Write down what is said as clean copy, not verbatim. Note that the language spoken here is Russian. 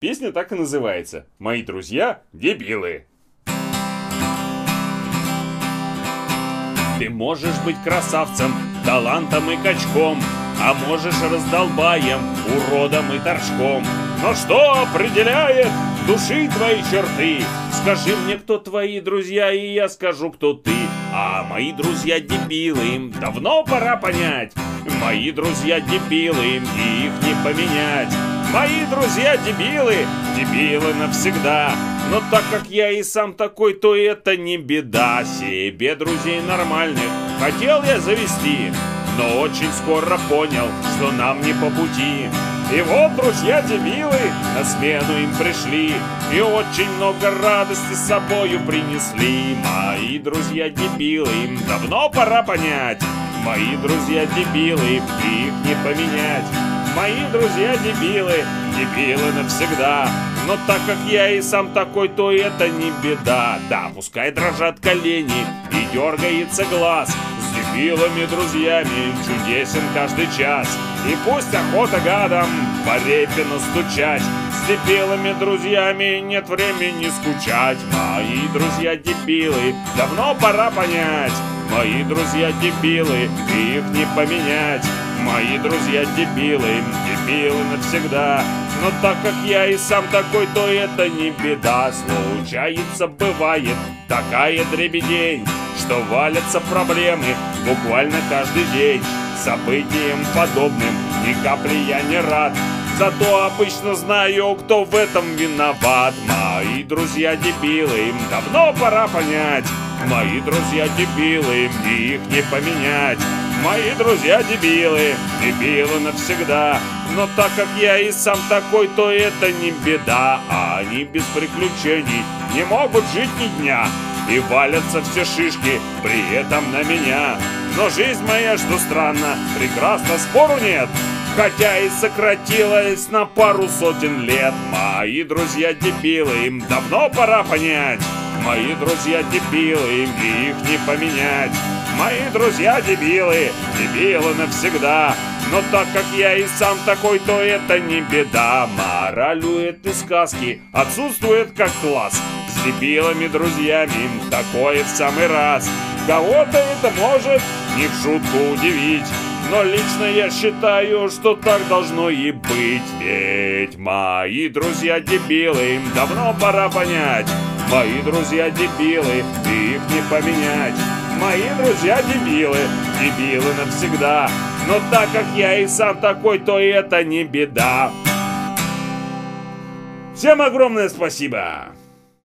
Песня так и называется «Мои друзья дебилы». Ты можешь быть красавцем, талантом и качком, а можешь раздолбаем, уродом и торчком. Но что определяет души твои черты? Скажи мне, кто твои друзья, и я скажу, кто ты. А мои друзья дебилы, им давно пора понять. Мои друзья дебилы, им и их не поменять. Мои друзья дебилы, дебилы навсегда. Но так как я и сам такой, то это не беда. Себе друзей нормальных хотел я завести, но очень скоро понял, что нам не по пути. И вот друзья-дебилы на смену им пришли, и очень много радости с собою принесли. Мои друзья-дебилы, им давно пора понять. Мои друзья-дебилы, и их не поменять. Мои друзья-дебилы, дебилы навсегда. Но так как я и сам такой, то это не беда. Да, пускай дрожат колени и дергается глаз. С дебилами друзьями чудесен каждый час. И пусть охота гадом по репе настучать. С дебилами друзьями нет времени скучать. Мои друзья дебилы, давно пора понять. Мои друзья дебилы, и их не поменять. Мои друзья дебилы, дебилы навсегда. Но так как я и сам такой, то это не беда. Случается, бывает такая дребедень, что валятся проблемы буквально каждый день. Событиям подобным ни капли я не рад, зато обычно знаю, кто в этом виноват. Мои друзья дебилы, им давно пора понять. Мои друзья дебилы, и их не поменять. Мои друзья дебилы, дебилы навсегда. Но так как я и сам такой, то это не беда. А они без приключений не могут жить ни дня, и валятся все шишки при этом на меня. Но жизнь моя, что странно, прекрасно, спору нет, хотя и сократилась на пару сотен лет. Мои друзья дебилы, им давно пора понять. Мои друзья дебилы, им их не поменять. Мои друзья дебилы, дебилы навсегда. Но так как я и сам такой, то это не беда. Мораль у этой сказки отсутствует как класс. С дебилами друзьями такое в самый раз. Кого-то это может не в шутку удивить, но лично я считаю, что так должно и быть. Ведь мои друзья дебилы, им давно пора понять. Мои друзья дебилы, и их не поменять. Мои друзья дебилы, дебилы навсегда. Но так как я и сам такой, то это не беда. Всем огромное спасибо!